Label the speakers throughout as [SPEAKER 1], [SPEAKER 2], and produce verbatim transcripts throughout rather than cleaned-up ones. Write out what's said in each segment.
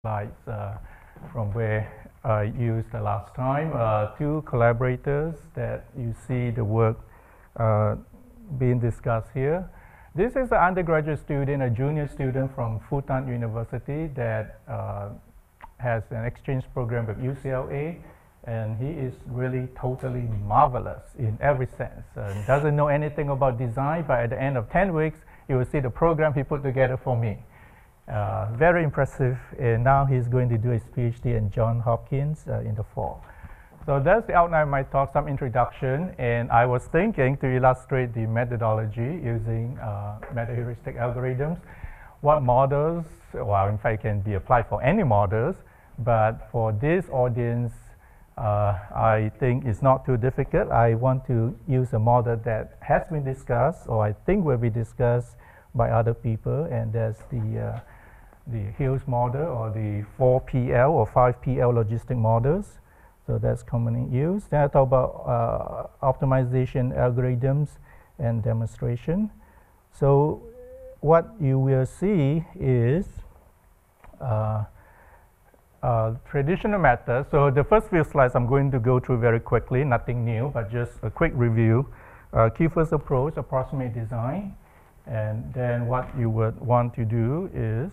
[SPEAKER 1] slides uh, from where I used the last time. Uh, two collaborators that you see the work uh, being discussed here. This is an undergraduate student, a junior student from Fudan University that uh, has an exchange program with U C L A, and he is really totally marvelous in every sense. Uh, doesn't know anything about design, but at the end of ten weeks, you will see the program he put together for me. Uh, very impressive, and now he's going to do his PhD in Johns Hopkins uh, in the fall. So that's the outline of my talk, some introduction, and I was thinking to illustrate the methodology using uh, meta-heuristic algorithms, what models, well, in fact, can be applied for any models, but for this audience, uh, I think it's not too difficult. I want to use a model that has been discussed, or I think will be discussed by other people, and that's the uh, the Hills model, or the four P L or five P L logistic models. So that's commonly used. Then I talk about uh, optimization algorithms and demonstration. So what you will see is uh, uh, traditional methods. So the first few slides I'm going to go through very quickly, nothing new, but just a quick review. Uh, key first approach, approximate design. And then what you would want to do is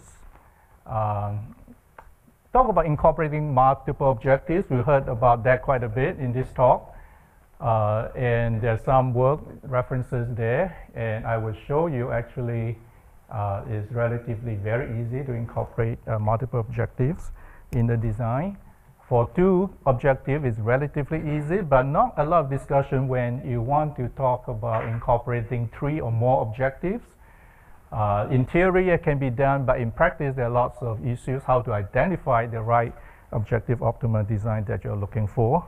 [SPEAKER 1] um, talk about incorporating multiple objectives. We heard about that quite a bit in this talk. Uh, and there's some work references there. And I will show you actually uh, is relatively very easy to incorporate uh, multiple objectives in the design. For two objectives, it's relatively easy, but not a lot of discussion when you want to talk about incorporating three or more objectives. Uh, in theory, it can be done, but in practice, there are lots of issues how to identify the right objective optimal design that you're looking for.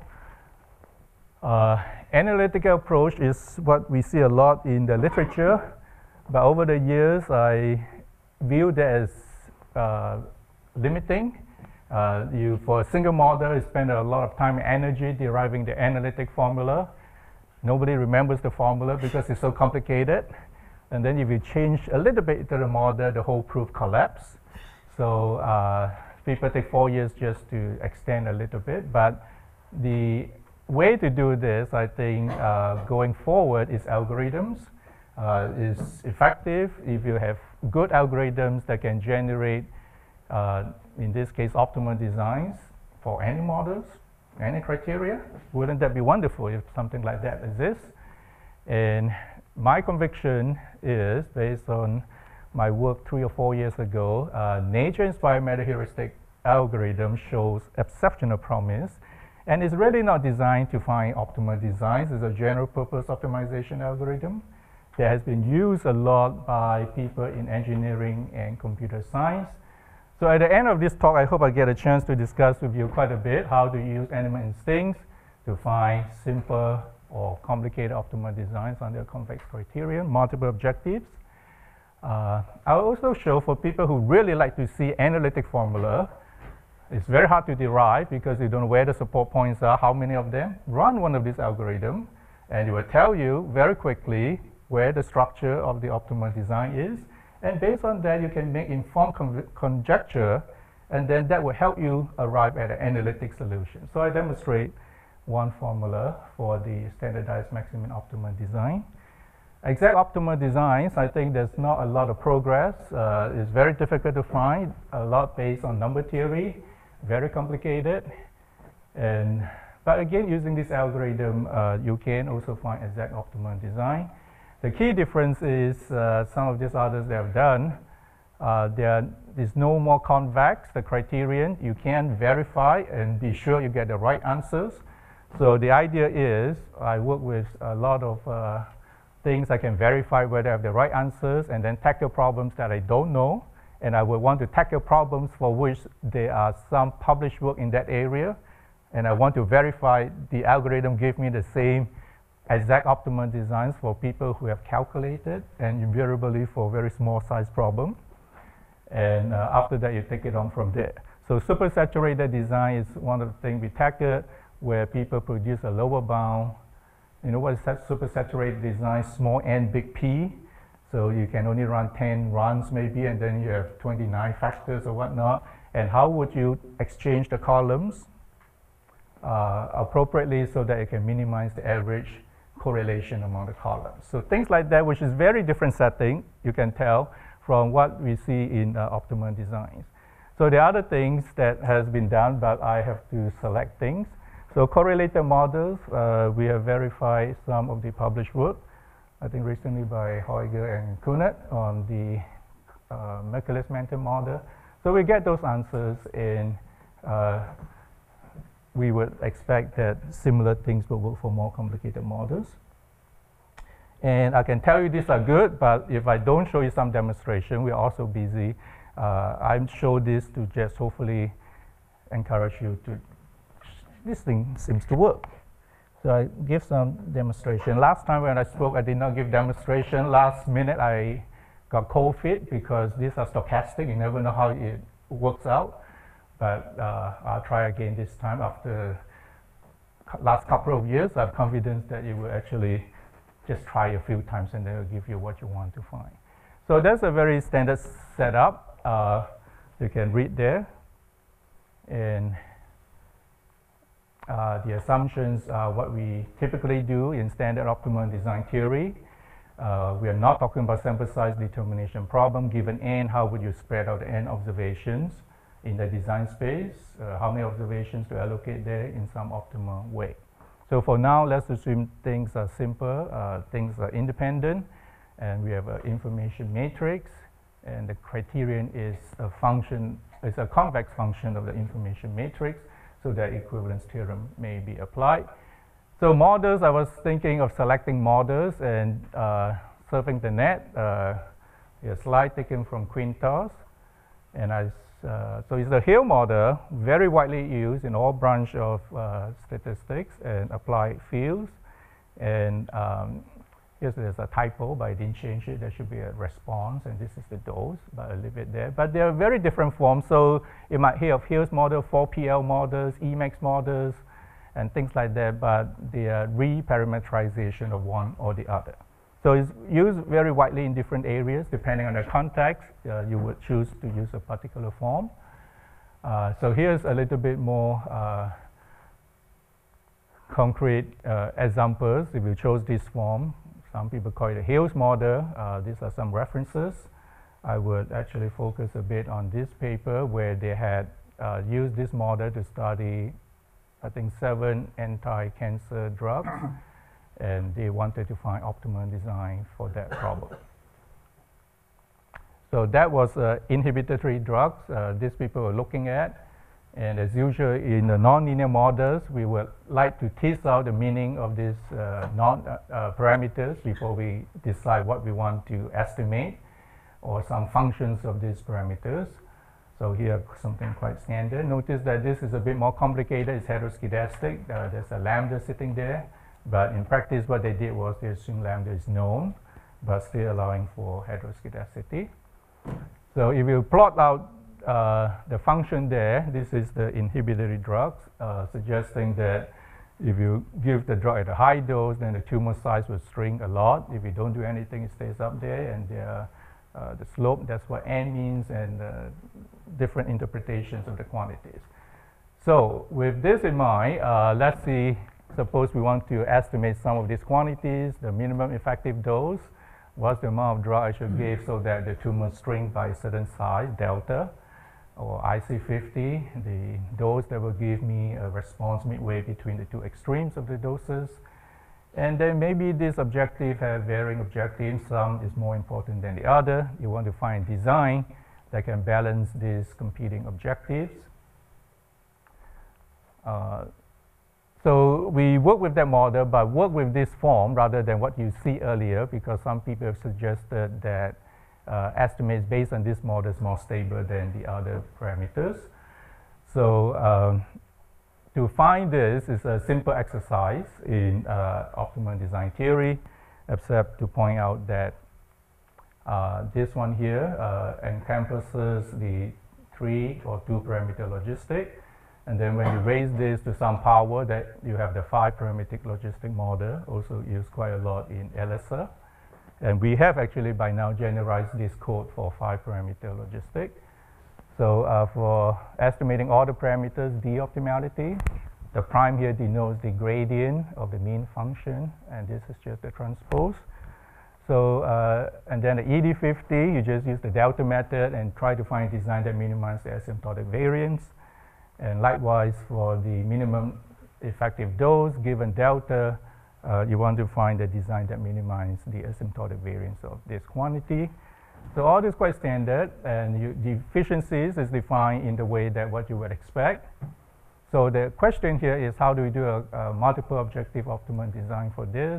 [SPEAKER 1] Uh, analytical approach is what we see a lot in the literature, but over the years, I view that as uh, limiting. Uh, you, for a single model, you spend a lot of time and energy deriving the analytic formula. Nobody remembers the formula because it's so complicated. And then if you change a little bit to the model, the whole proof collapses. So uh, people take four years just to extend a little bit. But the way to do this, I think, uh, going forward is algorithms. Uh, is effective if you have good algorithms that can generate uh, in this case, optimal designs for any models, any criteria. Wouldn't that be wonderful if something like that exists? And my conviction is, based on my work three or four years ago, uh, nature-inspired meta-heuristic algorithm shows exceptional promise, and it's really not designed to find optimal designs. It's a general-purpose optimization algorithm that has been used a lot by people in engineering and computer science. So at the end of this talk, I hope I get a chance to discuss with you quite a bit how to use animal instincts to find simple or complicated optimal designs under a convex criterion, multiple objectives. Uh, I'll also show for people who really like to see analytic formula, it's very hard to derive because you don't know where the support points are, how many of them. Run one of these algorithms, and it will tell you very quickly where the structure of the optimal design is. And based on that, you can make informed con conjecture, and then that will help you arrive at an analytic solution. So I demonstrate one formula for the standardized maximum optimal design. Exact optimal designs, I think there's not a lot of progress. Uh, it's very difficult to find, a lot based on number theory, very complicated. And, but again, using this algorithm, uh, you can also find exact optimal design. The key difference is uh, some of these others they have done, uh, there is no more convex, the criterion. You can verify and be sure you get the right answers. So the idea is I work with a lot of uh, things I can verify whether I have the right answers, and then tackle problems that I don't know. And I would want to tackle problems for which there are some published work in that area. And I want to verify the algorithm give me the same exact optimal designs for people who have calculated, and invariably for very small size problem. And uh, after that, you take it on from there. So supersaturated design is one of the things we tackled, where people produce a lower bound. You know what is that supersaturated design? Small n, big P. So you can only run ten runs maybe, and then you have twenty-nine factors or whatnot. and how would you exchange the columns uh, appropriately so that it can minimize the average correlation among the columns. So things like that, which is very different setting, you can tell from what we see in uh, optimal designs. So the other things that has been done, but I have to select things. So correlated models, uh, we have verified some of the published work, I think recently by Heuger and Kunert on the uh, Merkeles-Mantel model. So we get those answers, and uh, we would expect that similar things will work for more complicated models. And I can tell you these are good, but if I don't show you some demonstration, we're also busy. Uh, I show this to just hopefully encourage you to, this thing seems to work. So I give some demonstration. Last time when I spoke, I did not give demonstration. Last minute, I got cold feet because these are stochastic. You never know how it works out. But uh, I'll try again this time. After last couple of years, I have confidence that it will actually just try a few times and they'll give you what you want to find. So that's a very standard setup. Uh, you can read there. And uh, the assumptions are what we typically do in standard optimal design theory. Uh, we are not talking about sample size determination problem. Given n, how would you spread out n observations in the design space? Uh, how many observations to allocate there in some optimal way? So for now, let's assume things are simple, uh, things are independent, and we have an information matrix, and the criterion is a function, is a convex function of the information matrix, so that equivalence theorem may be applied. So models, I was thinking of selecting models and uh, surfing the net. Uh, a slide taken from Quintos, and I Uh, so it's a Hill model, very widely used in all branches of uh, statistics and applied fields. And um, here's there's a typo, but I didn't change it. There should be a response, and this is the dose, but I'll leave it there. But there are very different forms. So you might hear of Hill's model, four P L models, Emacs models, and things like that, but they are re-parameterization of one or the other. So it's used very widely in different areas. Depending on the context, uh, you would choose to use a particular form. Uh, so here's a little bit more uh, concrete uh, examples. If you chose this form, some people call it a Hill's model. Uh, these are some references. I would actually focus a bit on this paper where they had uh, used this model to study, I think, seven anti-cancer drugs. And they wanted to find optimal design for that problem. So that was uh, inhibitory drugs uh, these people were looking at. And as usual in the nonlinear models, we would like to tease out the meaning of these uh, non uh, uh, parameters before we decide what we want to estimate, or some functions of these parameters. So here something quite standard. Notice that this is a bit more complicated. It's heteroscedastic. Uh, there's a lambda sitting there. But in practice, what they did was they assumed lambda is known, but still allowing for heteroscedasticity. So if you plot out uh, the function there, this is the inhibitory drugs, uh, suggesting that if you give the drug at a high dose, then the tumor size will shrink a lot. If you don't do anything, it stays up there, and there, uh, the slope, that's what n means, and uh, different interpretations of the quantities. So with this in mind, uh, let's see. Suppose we want to estimate some of these quantities, the minimum effective dose, what's the amount of drug I should give so that the tumor shrink by a certain size, delta, or I C fifty, the dose that will give me a response midway between the two extremes of the doses. And then maybe this objective have varying objectives. Some is more important than the other. You want to find design that can balance these competing objectives. Uh, So we work with that model, but work with this form rather than what you see earlier, because some people have suggested that uh, estimates based on this model is more stable than the other parameters. So um, to find this is a simple exercise in uh, optimal design theory, except to point out that uh, this one here uh, encompasses the three or two parameter logistic. And then when you raise this to some power, that you have the five parametric logistic model, also used quite a lot in ELISA. And we have actually by now generalized this code for five parameter logistic. So uh, for estimating all the parameters, D optimality, the prime here denotes the gradient of the mean function, and this is just the transpose. So, uh, and then the E D fifty, you just use the delta method and try to find a design that minimizes the asymptotic variance. And likewise, for the minimum effective dose, given delta, uh, you want to find a design that minimizes the asymptotic variance of this quantity. So all this is quite standard, and you, the efficiencies is defined in the way that what you would expect. So the question here is, how do we do a, a multiple objective optimal design for this?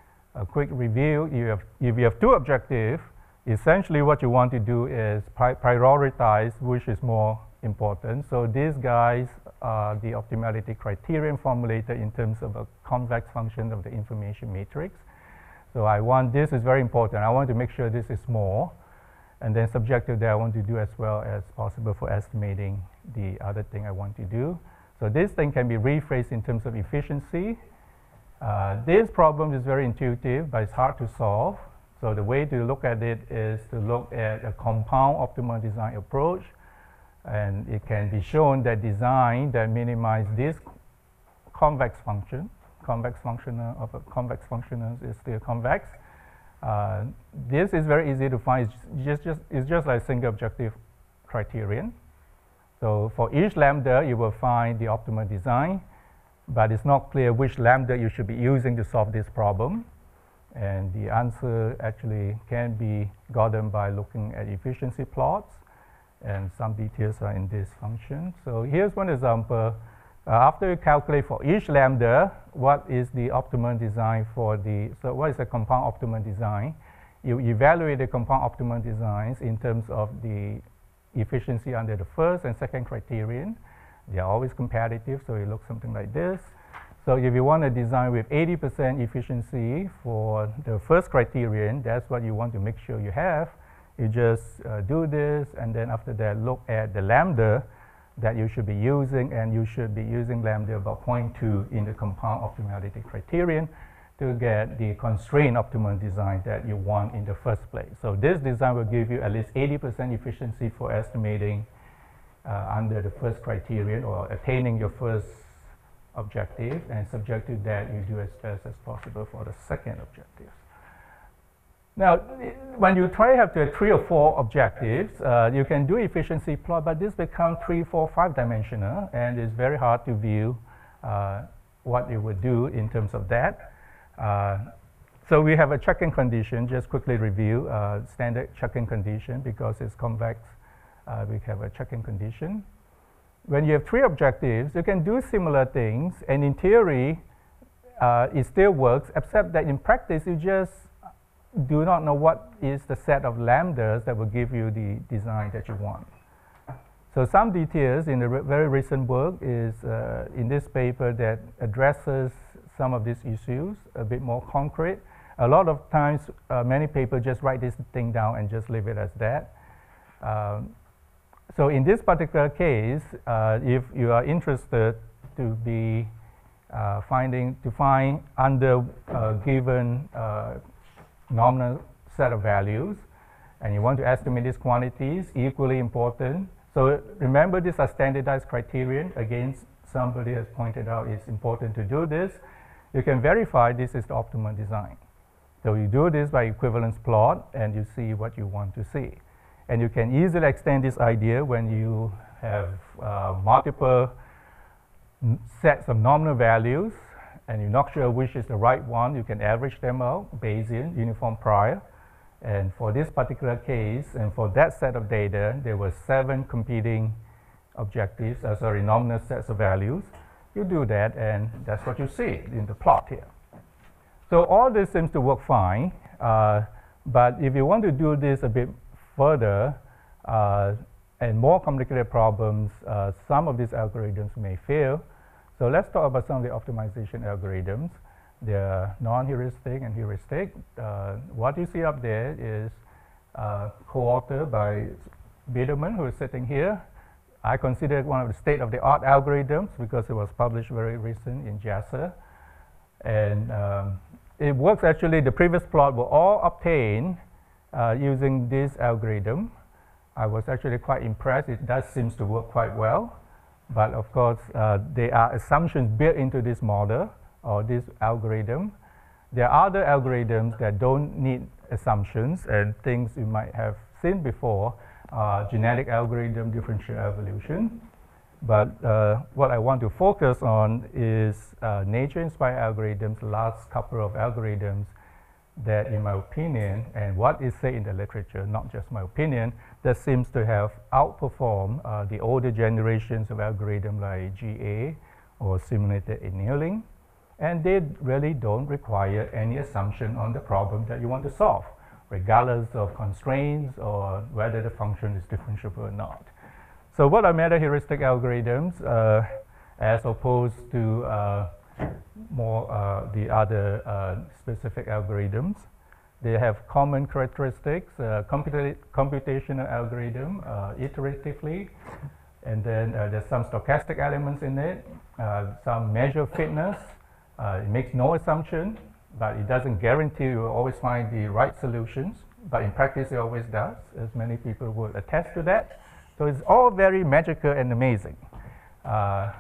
[SPEAKER 1] A quick review, you have, if you have two objectives, essentially what you want to do is pri prioritize which is more important. So these guys are the optimality criterion formulated in terms of a convex function of the information matrix. So I want, this is very important. I want to make sure this is small. And then subjective that I want to do as well as possible for estimating the other thing I want to do. So this thing can be rephrased in terms of efficiency. Uh, this problem is very intuitive, but it's hard to solve. So the way to look at it is to look at a compound optimal design approach. And it can be shown that design that minimize this convex function, convex functional of a convex functional is still convex. Uh, this is very easy to find. It's just, just, it's just like single objective criterion. So for each lambda, you will find the optimal design, but it's not clear which lambda you should be using to solve this problem. And the answer actually can be gotten by looking at efficiency plots, and some details are in this function. So here's one example. Uh, after you calculate for each lambda, what is the optimal design for the, so what is a compound optimal design? You evaluate the compound optimal designs in terms of the efficiency under the first and second criterion. They are always competitive, so it looks something like this. So if you want to design with eighty percent efficiency for the first criterion, that's what you want to make sure you have. You just uh, do this, and then after that, look at the lambda that you should be using, and you should be using lambda about zero point two in the compound optimality criterion to get the constrained optimal design that you want in the first place. So this design will give you at least eighty percent efficiency for estimating uh, under the first criterion or attaining your first objective, and subject to that, you do as best as possible for the second objective. Now, when you try to have to have three or four objectives, uh, you can do efficiency plot, but this becomes three, four, five dimensional, and it's very hard to view uh, what it would do in terms of that. Uh, so we have a check-in condition. Just quickly review uh, standard check-in condition because it's convex. Uh, we have a check-in condition. When you have three objectives, you can do similar things, and in theory, uh, it still works, except that in practice, you just do not know what is the set of lambdas that will give you the design that you want. So some details in the re very recent work is uh, in this paper that addresses some of these issues a bit more concrete. A lot of times, uh, many papers just write this thing down and just leave it as that. Um, so in this particular case, uh, if you are interested to be uh, finding, to find under a given uh, nominal set of values, and you want to estimate these quantities, equally important. So remember, these are standardized criterion. Again, somebody has pointed out it's important to do this. You can verify this is the optimal design. So you do this by equivalence plot, and you see what you want to see. And you can easily extend this idea when you have uh, multiple sets of nominal values, and you're not sure which is the right one. You can average them out, Bayesian, uniform prior. And for this particular case, and for that set of data, there were seven competing objectives, uh, sorry, nominal sets of values. You do that, and that's what you see in the plot here. So all this seems to work fine, uh, but if you want to do this a bit further, uh, and more complicated problems, uh, some of these algorithms may fail. So let's talk about some of the optimization algorithms. They're non-heuristic and heuristic. Uh, what you see up there is uh, co-authored by Biederman, who is sitting here. I consider it one of the state-of-the-art algorithms because it was published very recent in JASA. And um, it works actually, the previous plot were all obtained uh, using this algorithm. I was actually quite impressed. It does seem to work quite well. But of course, uh, there are assumptions built into this model or this algorithm. There are other algorithms that don't need assumptions, and things you might have seen before, uh, genetic algorithm, differential evolution. But uh, what I want to focus on is uh, nature-inspired algorithms, the last couple of algorithms that, in my opinion, and what is said in the literature, not just my opinion, that seems to have outperformed uh, the older generations of algorithms like G A or simulated annealing. And they really don't require any assumption on the problem that you want to solve, regardless of constraints or whether the function is differentiable or not. So what are meta-heuristic algorithms uh, as opposed to uh, more uh, the other uh, specific algorithms? They have common characteristics, uh, computa computational algorithm, uh, iteratively, and then uh, there's some stochastic elements in it, uh, some measure fitness. Uh, it makes no assumption, but it doesn't guarantee you will always find the right solutions. But in practice, it always does, as many people would attest to that. So it's all very magical and amazing. Uh,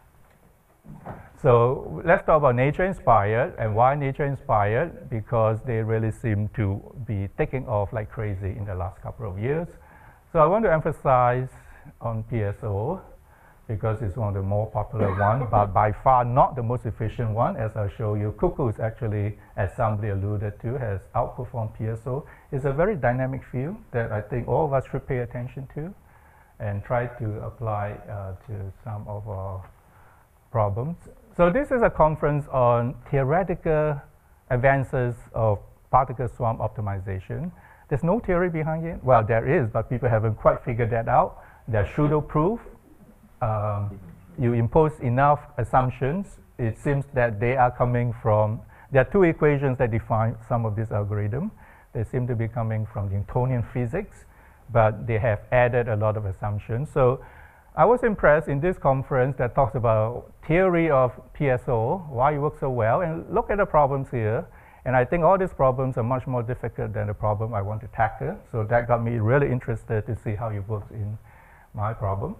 [SPEAKER 1] so let's talk about nature-inspired. And why nature-inspired? Because they really seem to be taking off like crazy in the last couple of years. So I want to emphasize on P S O, because it's one of the more popular ones, but by far not the most efficient one. As I'll show you, Cuckoos actually, as somebody alluded to, has outperformed P S O. It's a very dynamic field that I think all of us should pay attention to and try to apply uh, to some of our problems. So this is a conference on theoretical advances of particle swarm optimization. There's no theory behind it. Well, there is, but people haven't quite figured that out. There's pseudo-proof. Um, you impose enough assumptions, it seems that they are coming from, there are two equations that define some of this algorithm. They seem to be coming from Newtonian physics, but they have added a lot of assumptions. So I was impressed in this conference that talks about theory of P S O, why it works so well, and look at the problems here. And I think all these problems are much more difficult than the problem I want to tackle. So that got me really interested to see how it works in my problem.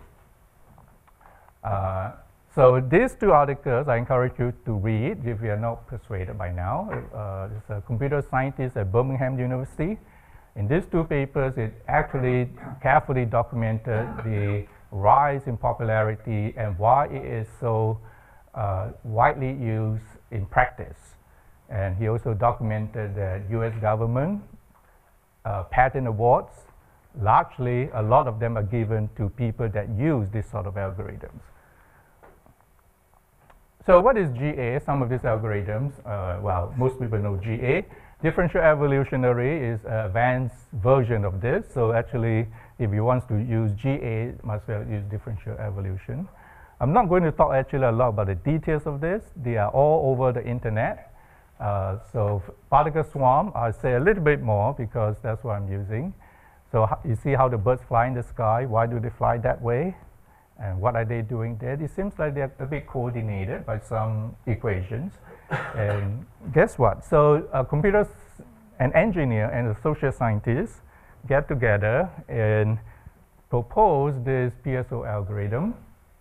[SPEAKER 1] Uh, so these two articles I encourage you to read if you are not persuaded by now. Uh, it's a computer scientist at Birmingham University. In these two papers, it actually carefully documented the rise in popularity and why it is so uh, widely used in practice. And he also documented that U S government uh, patent awards, largely a lot of them are given to people that use this sort of algorithms. So what is G A? Some of these algorithms, uh, well, most people know G A. Differential evolutionary is an advanced version of this. So actually, if you want to use G A, you must well use differential evolution. I'm not going to talk actually a lot about the details of this. They are all over the internet. Uh, so particle swarm, I'll say a little bit more because that's what I'm using. So you see how the birds fly in the sky. Why do they fly that way? And what are they doing there? It seems like they're a bit coordinated by some equations. And guess what? So a computer, an engineer and a social scientist get together and propose this P S O algorithm.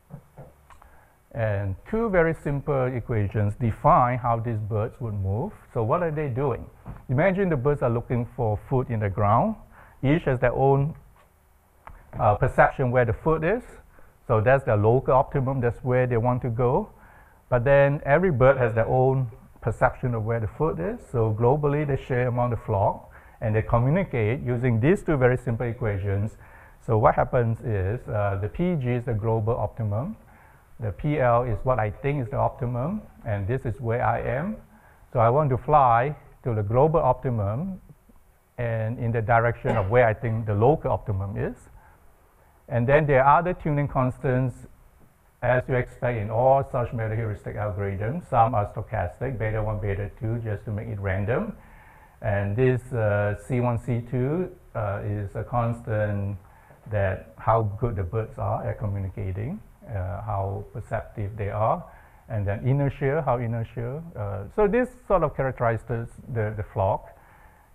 [SPEAKER 1] And two very simple equations define how these birds would move. So what are they doing? Imagine the birds are looking for food in the ground. Each has their own uh, perception where the food is. So that's the local optimum, that's where they want to go. But then every bird has their own perception of where the food is. So globally, they share among the flock, and they communicate using these two very simple equations. So what happens is uh, the P G is the global optimum. The P L is what I think is the optimum, and this is where I am. So I want to fly to the global optimum and in the direction of where I think the local optimum is. And then there are other tuning constants, as you expect in all such meta-heuristic algorithms. Some are stochastic, beta one, beta two, just to make it random. And this uh, C one, C two uh, is a constant that how good the birds are at communicating, uh, how perceptive they are. And then inertia, how inertia. Uh, so this sort of characterizes the, the flock.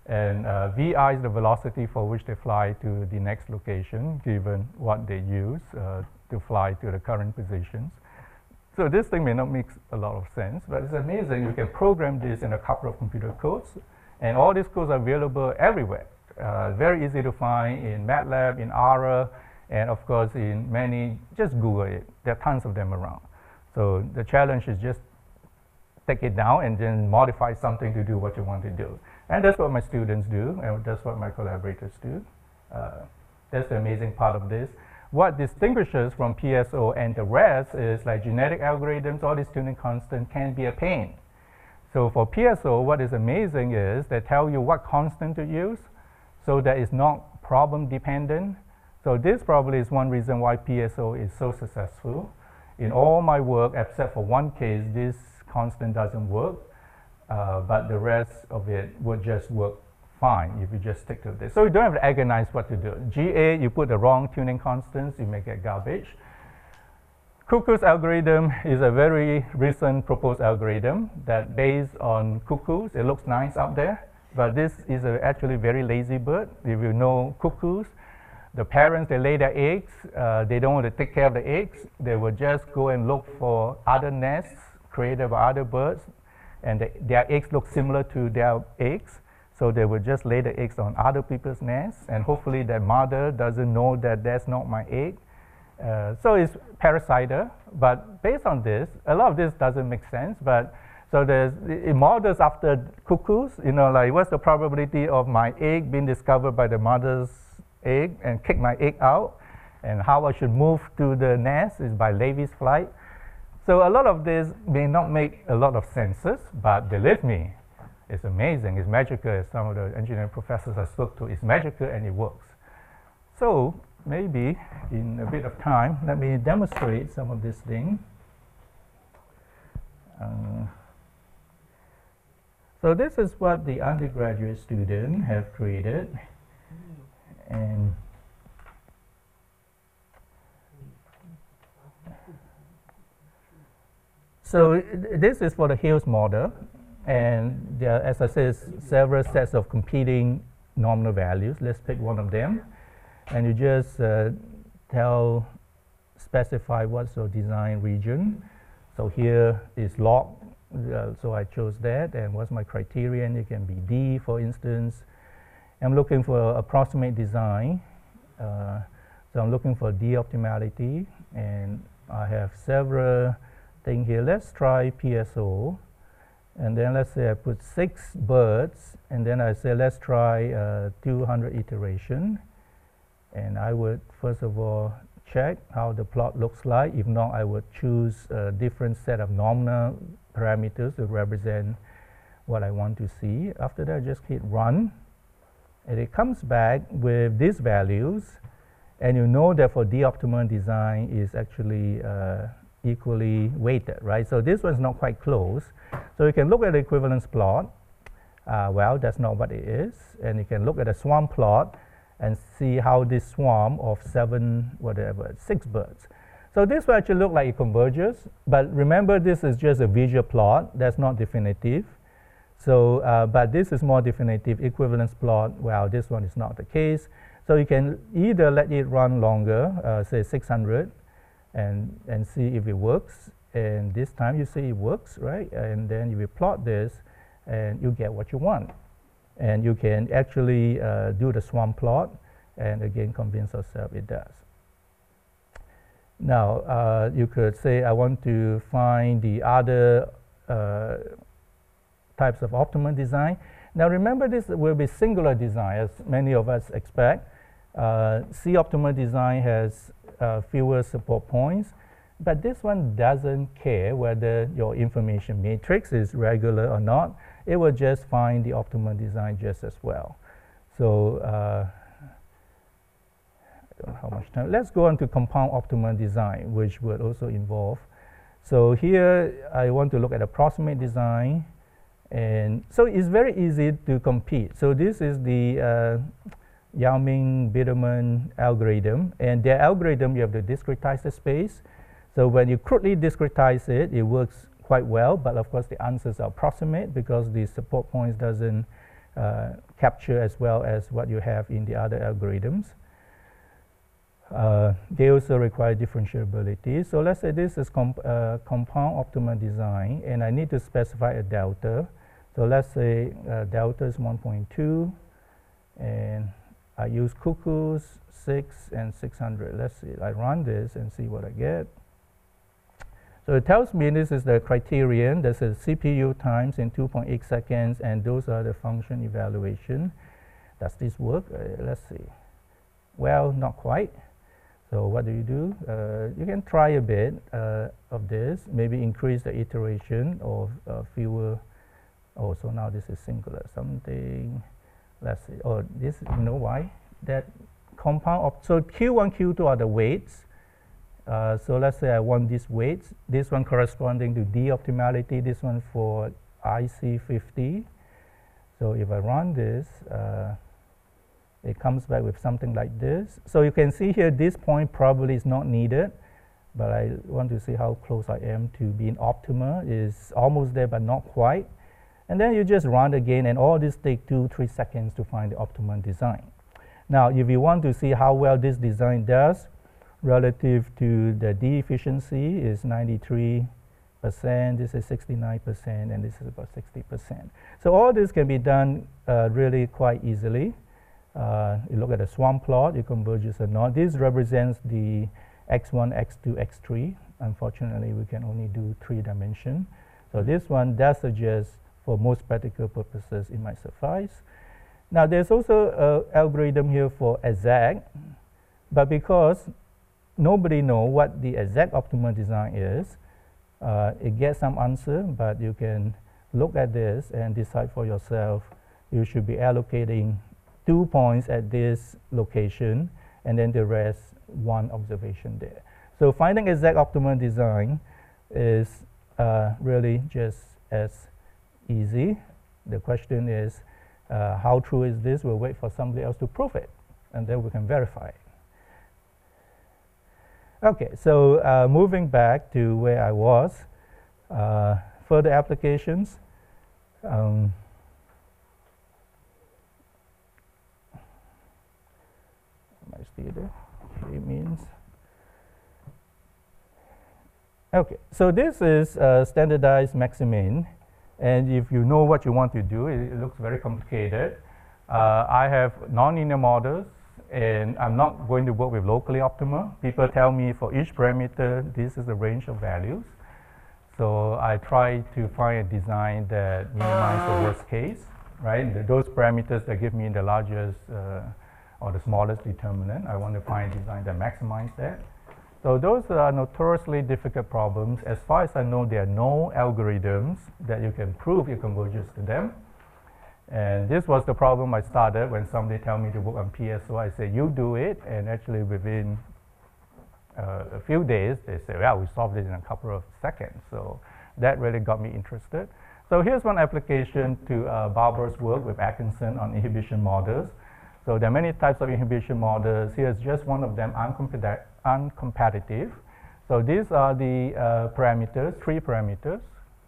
[SPEAKER 1] And uh, V I is the velocity for which they fly to the next location, given what they use uh, to fly to the current positions. So this thing may not make a lot of sense, but it's amazing. You can program this in a couple of computer codes, and all these codes are available everywhere. Uh, very easy to find in MATLAB, in Ara, and of course in many, just Google it. There are tons of them around. So the challenge is just take it down and then modify something to do what you want to do. And that's what my students do, and that's what my collaborators do. Uh, that's the amazing part of this. What distinguishes from P S O and the rest is like genetic algorithms, all these tuning constants can be a pain. So for P S O, what is amazing is they tell you what constant to use, so that it's not problem dependent. So this probably is one reason why P S O is so successful. In all my work, except for one case, this constant doesn't work, uh, but the rest of it would just work fine if you just stick to this. So you don't have to agonize what to do. G A, you put the wrong tuning constants, you may get garbage. Cuckoo's algorithm is a very recent proposed algorithm that based on cuckoos. It looks nice up there, but this is a actually very lazy bird. If you know cuckoos, the parents, they lay their eggs. Uh, they don't want to take care of the eggs. They will just go and look for other nests created by other birds, and the, their eggs look similar to their eggs. So they will just lay the eggs on other people's nests, and hopefully their mother doesn't know that that's not my egg. Uh, so it's parasiter, but based on this, a lot of this doesn't make sense, but so there's, it models after cuckoos, you know, like what's the probability of my egg being discovered by the mother's egg and kick my egg out, and how I should move to the nest is by Levy's flight. So a lot of this may not make a lot of senses, but believe me, it's amazing, it's magical, as some of the engineering professors I spoke to, it's magical and it works. So maybe in a bit of time, let me demonstrate some of this thing. Uh, so this is what the undergraduate student have created. And so this is for the Hills model. And there are, as I said, several sets of competing nominal values. Let's pick one of them. And you just uh, tell, specify what's your design region. So here is log, uh, so I chose that. And what's my criterion? It can be D, for instance. I'm looking for approximate design. Uh, so I'm looking for D optimality. And I have several things here. Let's try P S O. And then let's say I put six birds, and then I say let's try uh, two hundred iteration. And I would first of all check how the plot looks like. If not, I would choose a different set of nominal parameters to represent what I want to see. After that, I just hit run, and it comes back with these values. And you know that for D optimal design is actually uh, equally weighted, right? So this one's not quite close. So you can look at the equivalence plot. Uh, well, that's not what it is. And you can look at a swarm plot and see how this swarm of seven, whatever, six birds. So this will actually look like it converges. But remember, this is just a visual plot. That's not definitive. So, uh, but this is more definitive equivalence plot. Well, this one is not the case. So you can either let it run longer, uh, say six hundred, and, and see if it works. And this time you see it works, right? And then you will plot this, and you get what you want. And you can actually uh, do the swarm plot, and again convince yourself it does. Now, uh, you could say, I want to find the other uh, types of optimal design. Now remember, this will be singular design, as many of us expect. Uh, C optimal design has uh, fewer support points, but this one doesn't care whether your information matrix is regular or not. It will just find the optimal design just as well. So uh, I don't know how much time. Let's go on to compound optimal design, which would also involve. So here I want to look at approximate design. And so it's very easy to compete. So this is the uh, Yao-Ming-Biderman algorithm. And their algorithm, you have to discretize the space. So when you crudely discretize it, it works quite well. But of course, the answers are approximate because the support points doesn't uh, capture as well as what you have in the other algorithms. Uh, they also require differentiability. So let's say this is comp uh, compound optimal design, and I need to specify a delta. So let's say uh, delta is one point two, and I use cuckoos, six, and six hundred. Let's see, I run this and see what I get. So it tells me this is the criterion. This is C P U times in two point eight seconds, and those are the function evaluation. Does this work? Uh, let's see. Well, not quite. So what do you do? Uh, you can try a bit uh, of this, maybe increase the iteration of uh, fewer. Oh, so now this is singular something. Let's see. Oh, this, you know why? That compound, op so Q one, Q two are the weights. Uh, so let's say I want these weights. This one corresponding to D optimality, this one for I C fifty. So if I run this, uh, it comes back with something like this. So you can see here, this point probably is not needed, but I want to see how close I am to being optimal. Is almost there, but not quite. And then you just run again, and all this take two, three seconds to find the optimal design. Now, if you want to see how well this design does relative to the D efficiency, is ninety-three percent, this is sixty-nine percent, and this is about sixty percent. So all this can be done uh, really quite easily. Uh, you look at the swarm plot, it converges or not. This represents the x one, x two, x three. Unfortunately, we can only do three dimension. So this one does suggest, for most practical purposes, it might suffice. Now, there's also an algorithm here for exact, but because nobody knows what the exact optimal design is, uh, it gets some answer, but you can look at this and decide for yourself. You should be allocating two points at this location, and then the rest, one observation there. So finding exact optimal design is uh, really just as easy. The question is, uh, how true is this? We'll wait for somebody else to prove it, and then we can verify it. Okay, so uh, moving back to where I was, uh, further applications. Um, am I still there? Okay, means. Okay, so this is uh, standardized maximin. And if you know what you want to do, it, it looks very complicated. Uh, I have nonlinear models, and I'm not going to work with locally optimal. People tell me for each parameter, this is the range of values. So I try to find a design that minimizes the worst case, right? The, those parameters that give me the largest uh, or the smallest determinant, I want to find a design that maximizes that. So those are notoriously difficult problems. As far as I know, there are no algorithms that you can prove it converges to them. And this was the problem I started when somebody told me to work on P S O. I say, you do it, and actually within uh, a few days, they say, well, we solved it in a couple of seconds. So that really got me interested. So here's one application to uh, Barber's work with Atkinson on inhibition models. So there are many types of inhibition models. Here's just one of them, uncompetitive. So these are the uh, parameters, three parameters.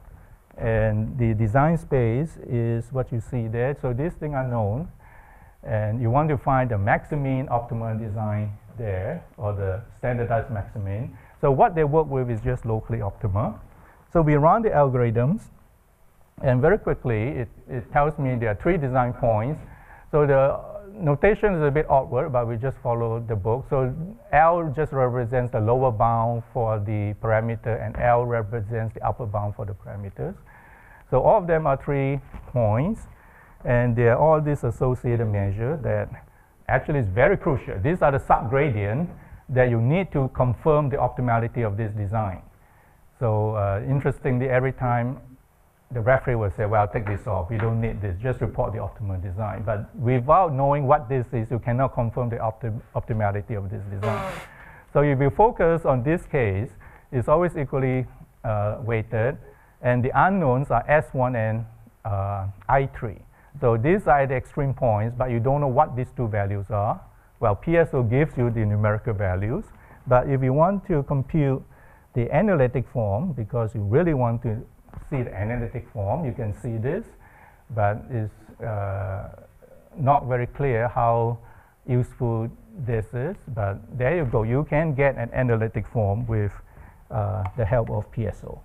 [SPEAKER 1] And the design space is what you see there. So these things are known. And you want to find the maximin optimal design there, or the standardized maximin. So what they work with is just locally optimal. So we run the algorithms. And very quickly, it, it tells me there are three design points. So the notation is a bit awkward, but we just follow the book. So L just represents the lower bound for the parameter, and L represents the upper bound for the parameters. So all of them are three points, and they're all this associated measure that actually is very crucial. These are the subgradient that you need to confirm the optimality of this design. So uh, interestingly, every time the referee will say, well, take this off. You don't need this. Just report the optimal design. But without knowing what this is, you cannot confirm the optim optimality of this design. So if you focus on this case, it's always equally uh, weighted. And the unknowns are S one and uh, I three. So these are the extreme points, but you don't know what these two values are. Well, P S O gives you the numerical values. But if you want to compute the analytic form, because you really want to see the analytic form, you can see this, but it's uh, not very clear how useful this is, but there you go. You can get an analytic form with uh, the help of P S O.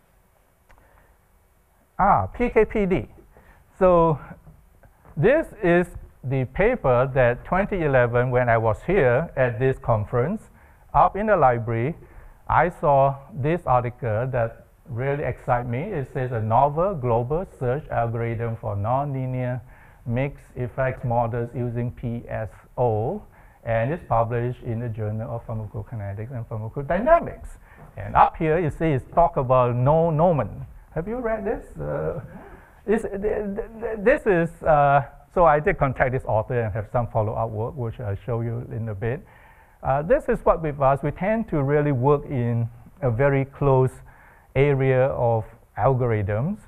[SPEAKER 1] Ah, P K P D. So this is the paper that twenty eleven, when I was here at this conference, up in the library, I saw this article that really excited me. It says a novel global search algorithm for nonlinear mixed effects models using P S O, and it's published in the Journal of Pharmacokinetics and Pharmacodynamics. And up here you see it's talk about no Norman. Have you read this? Uh, this, this is, uh, so I did contact this author and have some follow-up work, which I'll show you in a bit. Uh, this is what with us, we tend to really work in a very close area of algorithms.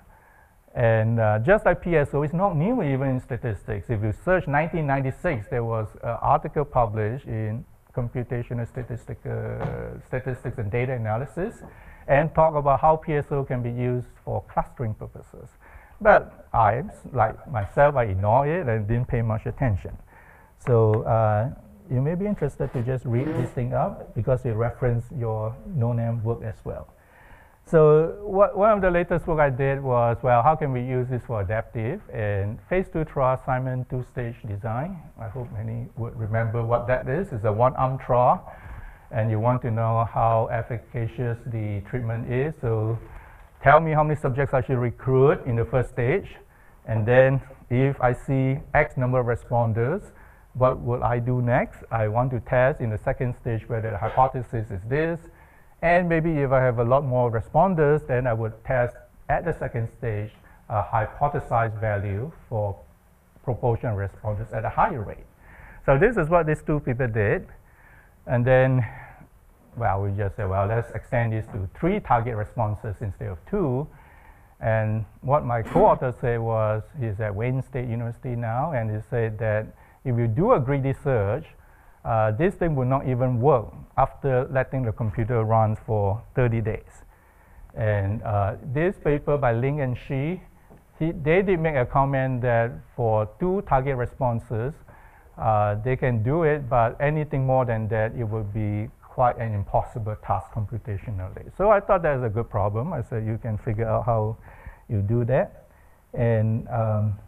[SPEAKER 1] And uh, just like P S O, it's not new even in statistics. If you search nineteen ninety-six, there was an article published in Computational Statistic, uh, Statistics and Data Analysis, and talk about how P S O can be used for clustering purposes. But I, like myself, I ignored it and didn't pay much attention. So uh, you may be interested to just read this thing up because it references your no-name work as well. So what, one of the latest work I did was, well, how can we use this for adaptive and phase two trial Simon two-stage design? I hope many would remember what that is. It's a one-arm trial, and you want to know how efficacious the treatment is. So tell me how many subjects I should recruit in the first stage, and then if I see X number of responders, what will I do next? I want to test in the second stage whether the hypothesis is this. And maybe if I have a lot more responders, then I would test at the second stage a hypothesized value for proportion of responders at a higher rate. So this is what these two people did. And then, well, we just said, well, let's extend this to three target responses instead of two. And what my co-author said was, he's at Wayne State University now, and he said that if you do a greedy search, Uh, this thing will not even work after letting the computer run for thirty days. And uh, this paper by Ling and Shi, he, they did make a comment that for two target responses, uh, they can do it, but anything more than that, it would be quite an impossible task computationally. So I thought that was a good problem. I said you can figure out how you do that. And um,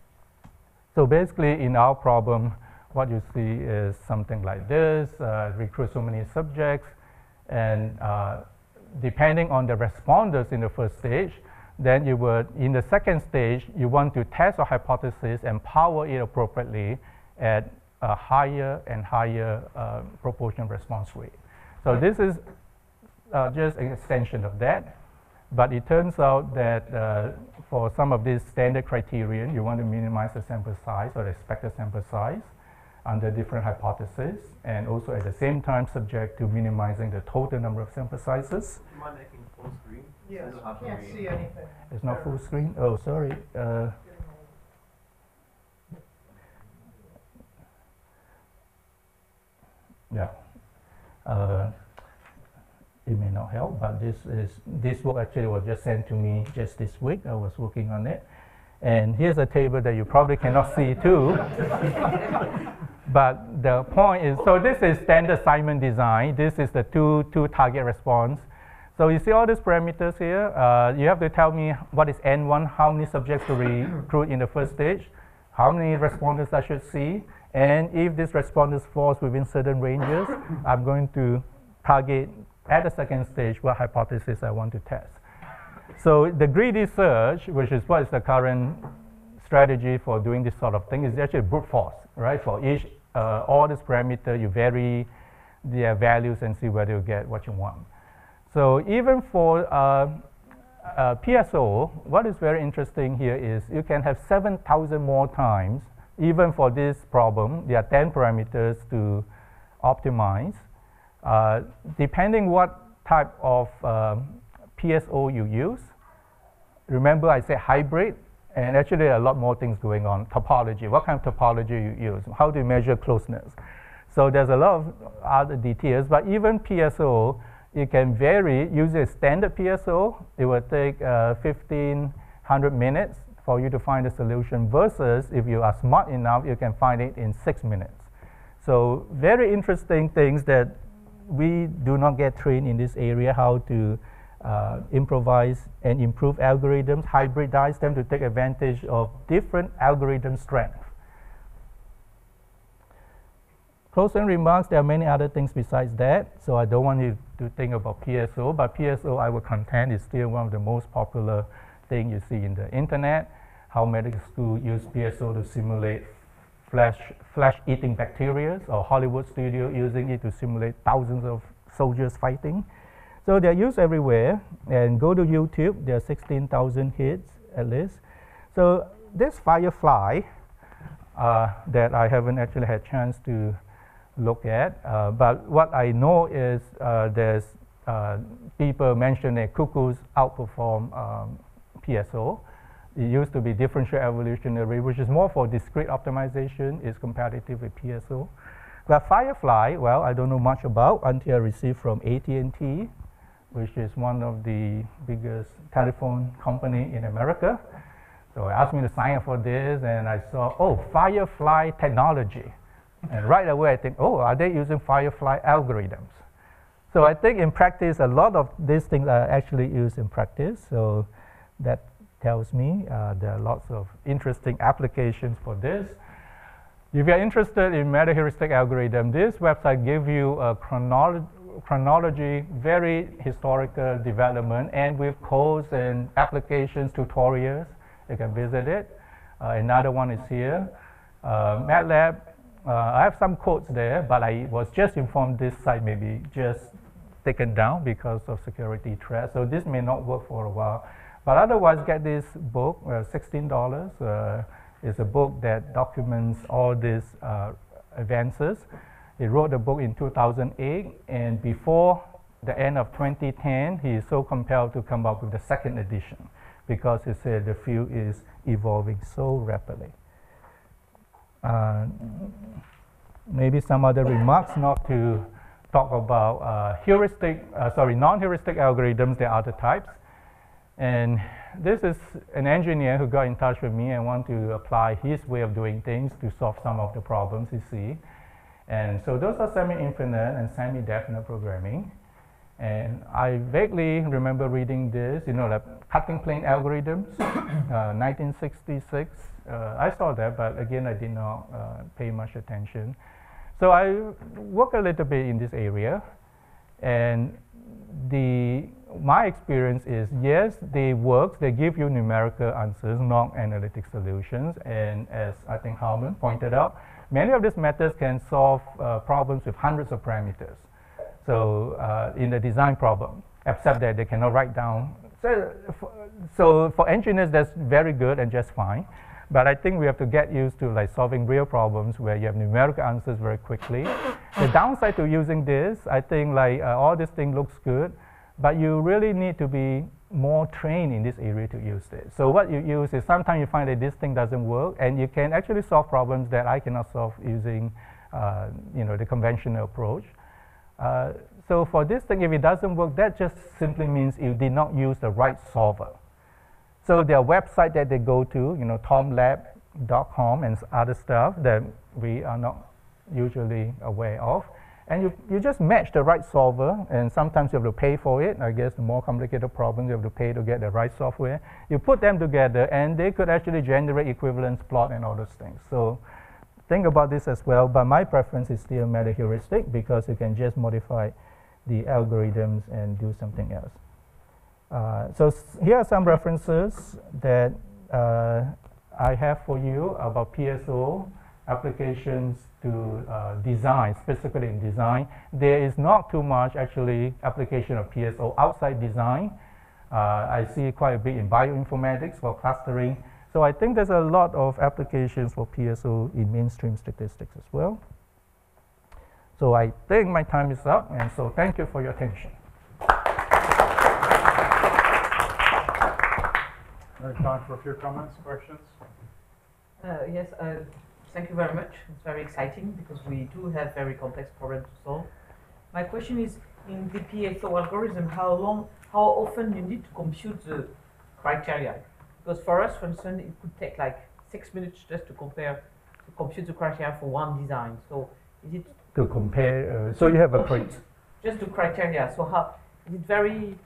[SPEAKER 1] so basically in our problem, what you see is something like this, uh, recruit so many subjects, and uh, depending on the responders in the first stage, then you would, in the second stage, you want to test a hypothesis and power it appropriately at a higher and higher uh, proportion response rate. So this is uh, just an extension of that, but it turns out that uh, for some of these standard criterion, you want to minimize the sample size or the expected sample size under different hypotheses, and also at the same time subject to minimizing the total number of sample sizes.
[SPEAKER 2] Do you mind making full screen?
[SPEAKER 3] Yes, I can't see anything.
[SPEAKER 1] It's not full screen? Oh, sorry. Uh, yeah. Uh, it may not help, but this is this work actually was just sent to me just this week. I was working on it. And here's a table that you probably cannot see too. But the point is, so this is standard Simon design. This is the two, two target response. So you see all these parameters here. Uh, you have to tell me what is N one, how many subjects to recruit in the first stage, how many responders I should see, and if this responders falls within certain ranges, I'm going to target at the second stage what hypothesis I want to test. So the greedy search, which is what is the current strategy for doing this sort of thing, is actually brute force, right? For each, uh, all this parameter, you vary their values and see whether you get what you want. So even for uh, uh, P S O, what is very interesting here is you can have seven thousand more times, even for this problem, there are ten parameters to optimize. Uh, depending what type of um, P S O you use. Remember I said hybrid, and actually there are a lot more things going on. Topology, what kind of topology you use? How do you measure closeness? So there's a lot of other details, but even P S O, it can vary. Using a standard P S O, it will take uh, fifteen hundred minutes for you to find a solution versus if you are smart enough, you can find it in six minutes. So very interesting things that we do not get trained in this area, how to uh, improvise and improve algorithms, hybridize them to take advantage of different algorithm strengths. Closing remarks, there are many other things besides that, so I don't want you to think about P S O, but P S O, I will contend, is still one of the most popular things you see in the internet. How medical schools use P S O to simulate flesh, flesh-eating bacteria, or Hollywood studio using it to simulate thousands of soldiers fighting. So they're used everywhere, and go to YouTube, there are sixteen thousand hits at least. So this Firefly uh, that I haven't actually had chance to look at, uh, but what I know is uh, there's uh, people mention that cuckoos outperform um, P S O. It used to be differential evolutionary, which is more for discrete optimization, is competitive with P S O. But Firefly, well, I don't know much about until I received from A T and T, which is one of the biggest telephone company in America. So they asked me to sign up for this, and I saw, oh, Firefly technology. And right away I think, oh, are they using Firefly algorithms? So I think in practice, a lot of these things are actually used in practice. So that tells me uh, there are lots of interesting applications for this. If you're interested in meta-heuristic algorithm, this website gives you a chronolo chronology, very historical development, and with codes and applications, tutorials. You can visit it. Uh, another one is here. Uh, MATLAB. Uh, I have some codes there, but I was just informed this site may be just taken down because of security threats. So this may not work for a while. But otherwise, get this book, uh, sixteen dollars. Uh, it's a book that documents all these uh, advances. He wrote the book in two thousand eight, and before the end of twenty ten, he is so compelled to come up with the second edition because he said the field is evolving so rapidly. Uh, maybe some other remarks, not to talk about uh, heuristic, uh, sorry, non-heuristic algorithms. There are other types. And this is an engineer who got in touch with me and want to apply his way of doing things to solve some of the problems he sees. And so those are semi-infinite and semi-definite programming. And I vaguely remember reading this, you know, like cutting plane algorithms, uh, nineteen sixty-six. Uh, I saw that, but again, I did not uh, pay much attention. So I work a little bit in this area, and the my experience is, yes, they work. They give you numerical answers, not analytic solutions. And as I think Harman pointed out, many of these methods can solve uh, problems with hundreds of parameters. So uh, in the design problem, except that they cannot write down. So for, so for engineers, that's very good and just fine. But I think we have to get used to like solving real problems where you have numerical answers very quickly. The downside to using this, I think like uh, all this thing looks good, but you really need to be more trained in this area to use this. So what you use is sometimes you find that this thing doesn't work, and you can actually solve problems that I cannot solve using uh, you know, the conventional approach. Uh, so for this thing, if it doesn't work, that just simply means you did not use the right solver. So there are websites that they go to, you know, tomlab dot com and other stuff that we are not usually aware of. And you, you just match the right solver, and sometimes you have to pay for it. I guess the more complicated problems, you have to pay to get the right software. You put them together, and they could actually generate equivalence plot and all those things. So think about this as well, but my preference is still meta-heuristic because you can just modify the algorithms and do something else. Uh, so here are some references that uh, I have for you about P S O applications to uh, design, specifically in design. There is not too much actually application of P S O outside design. Uh, I see quite a bit in bioinformatics for clustering. So I think there's a lot of applications for P S O in mainstream statistics as well. So I think my time is up, and so thank you for your attention.
[SPEAKER 2] All right, time for a few comments, questions?
[SPEAKER 3] Uh, yes, uh, thank you very much. It's very exciting because we do have very complex problems to solve. My question is, in the P S O algorithm, how long, how often you need to compute the criteria? Because for us, for instance, it could take like six minutes just to compare, to compute the criteria for one design. So is it
[SPEAKER 1] To compare, uh, so you have a
[SPEAKER 3] compute just the criteria? So how is it very?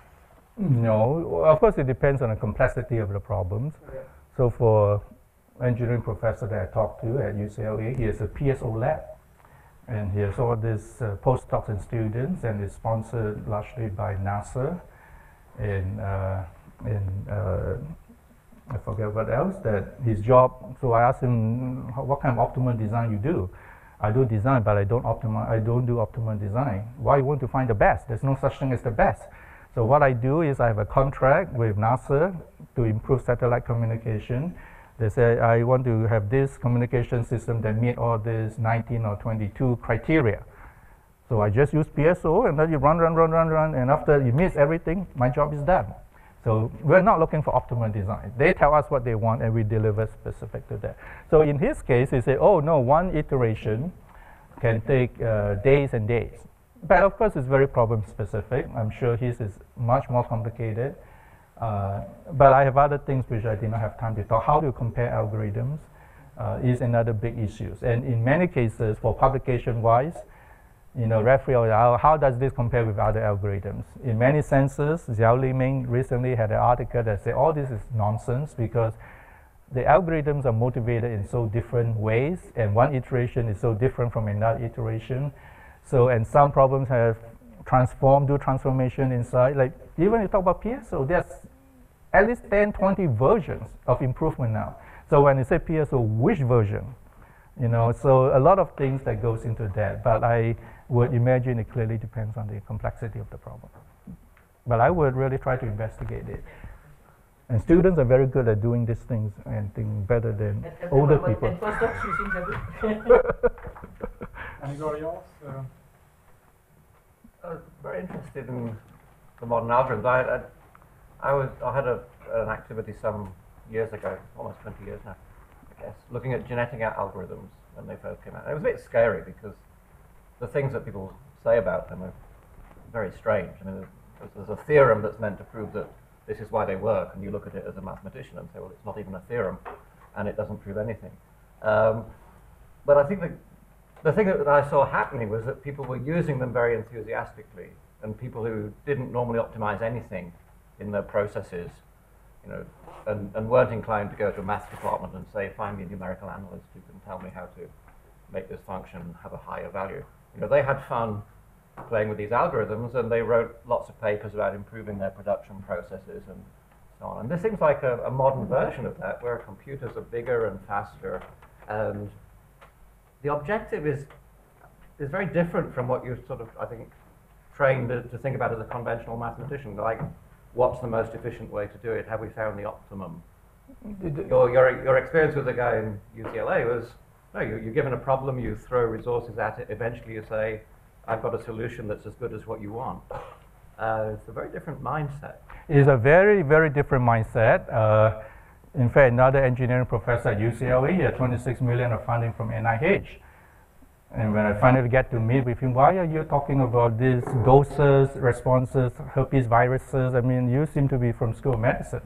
[SPEAKER 1] No, of course it depends on the complexity of the problems.
[SPEAKER 3] Yeah.
[SPEAKER 1] So for engineering professor that I talked to at U C L A, he has a P S O lab, and he has all these uh, postdocs and students, and it's sponsored largely by NASA, and uh, and uh, I forget what else. That his job. So I asked him, what kind of optimal design you do? I do design, but I don't optimize. I don't do optimal design. Why you want to find the best? There's no such thing as the best. So what I do is I have a contract with NASA to improve satellite communication. They say I want to have this communication system that meet all these nineteen or twenty-two criteria. So I just use P S O, and then you run, run, run, run, run, and after you miss everything, my job is done. So we're not looking for optimal design. They tell us what they want, and we deliver specific to that. So in his case, he said, oh no, one iteration can take uh, days and days. But of course, it's very problem specific. I'm sure his is much more complicated. Uh, but I have other things which I did not have time to talk. How to compare algorithms uh, is another big issue. And in many cases, for publication-wise, you know, Raphael, how, how does this compare with other algorithms? In many senses, Xiao Liming recently had an article that said, all this is nonsense because the algorithms are motivated in so different ways, and one iteration is so different from another iteration. So, and some problems have transform, do transformation inside. Like, even you talk about P S O, there's at least ten, twenty versions of improvement now. So when you say P S O, which version? You know, so a lot of things that goes into that. But I would imagine it clearly depends on the complexity of the problem. But I would really try to investigate it. And students are very good at doing these things and think better than
[SPEAKER 3] And, and
[SPEAKER 1] older
[SPEAKER 3] what-
[SPEAKER 1] people.
[SPEAKER 3] And postdocs, you think they're good?
[SPEAKER 2] Anybody else? Uh,
[SPEAKER 4] I was very interested in the modern algorithms. I, I, I was I had a, an activity some years ago, almost twenty years now, I guess, looking at genetic al- algorithms when they first came out. It was a bit scary because the things that people say about them are very strange. I mean, there's, there's a theorem that's meant to prove that this is why they work, and you look at it as a mathematician and say, well, it's not even a theorem, and it doesn't prove anything. Um, but I think the The thing that I saw happening was that people were using them very enthusiastically, and people who didn't normally optimize anything in their processes, you know, and, and weren't inclined to go to a math department and say, find me a numerical analyst who can tell me how to make this function have a higher value. You know, they had fun playing with these algorithms, and they wrote lots of papers about improving their production processes and so on. And this seems like a, a modern version of that, where computers are bigger and faster, and the objective is is very different from what you're sort of, I think, trained to, to think about as a conventional mathematician. Like, what's the most efficient way to do it? Have we found the optimum? Your, your, your experience with the guy in U C L A was, no, you, you're given a problem, you throw resources at it, eventually you say, I've got a solution that's as good as what you want. Uh, it's a very different mindset.
[SPEAKER 1] It's a very, very different mindset. Uh, In fact, another engineering professor at U C L A had twenty-six million of funding from N I H. And when I finally get to meet with him, why are you talking about these doses, responses, herpes viruses? I mean, you seem to be from School of Medicine.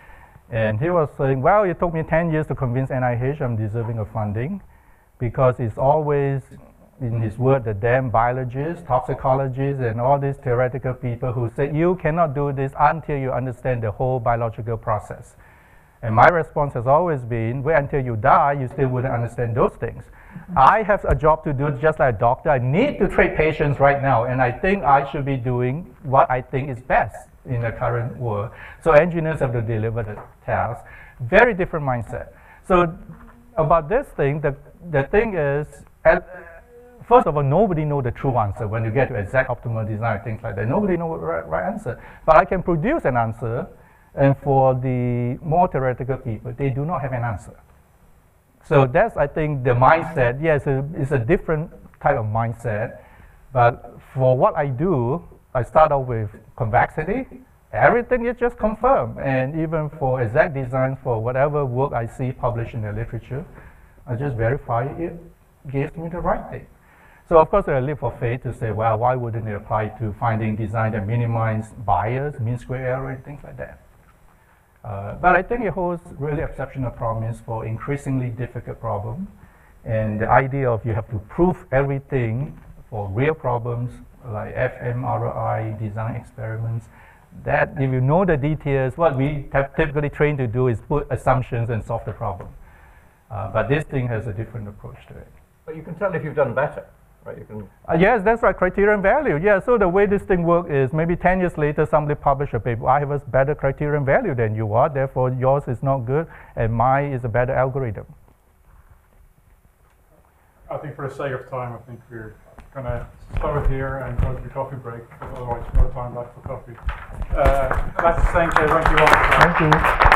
[SPEAKER 1] And he was saying, well, it took me ten years to convince N I H I'm deserving of funding, because it's always, in his word, the damn biologists, toxicologists, and all these theoretical people who say, you cannot do this until you understand the whole biological process. And my response has always been, wait until you die, you still wouldn't understand those things. I have a job to do just like a doctor. I need to treat patients right now, and I think I should be doing what I think is best in the current world. So engineers have to deliver the task. Very different mindset. So about this thing, the, the thing is, at, first of all, nobody knows the true answer when you get to exact optimal design, things like that. Nobody knows the right, right answer. But I can produce an answer. And for the more theoretical people, they do not have an answer. So that's, I think, the mindset. Yes, it's a different type of mindset. But for what I do, I start off with convexity. Everything is just confirmed. And even for exact design, for whatever work I see published in the literature, I just verify it gives me the right thing. So of course, I leap of faith to say, well, why wouldn't it apply to finding design that minimize bias, mean square error, and things like that? Uh, but I think it holds really exceptional promise for increasingly difficult problems. And the idea of you have to prove everything for real problems like fMRI design experiments, that if you know the details, what we have typically trained to do is put assumptions and solve the problem. Uh, but this thing has a different approach to it.
[SPEAKER 4] But you can tell if you've done better, right? You can.
[SPEAKER 1] Uh, yes, that's right, criterion value. Yeah, so the way this thing works is maybe ten years later somebody publish a paper, I have a better criterion value than you are, therefore yours is not good and mine is a better algorithm.
[SPEAKER 2] I think for the sake of time, I think we're going to stop it here and go to the coffee break, because otherwise no time left for coffee. Uh, let's thank uh, Wendy Walker.
[SPEAKER 1] Thank you.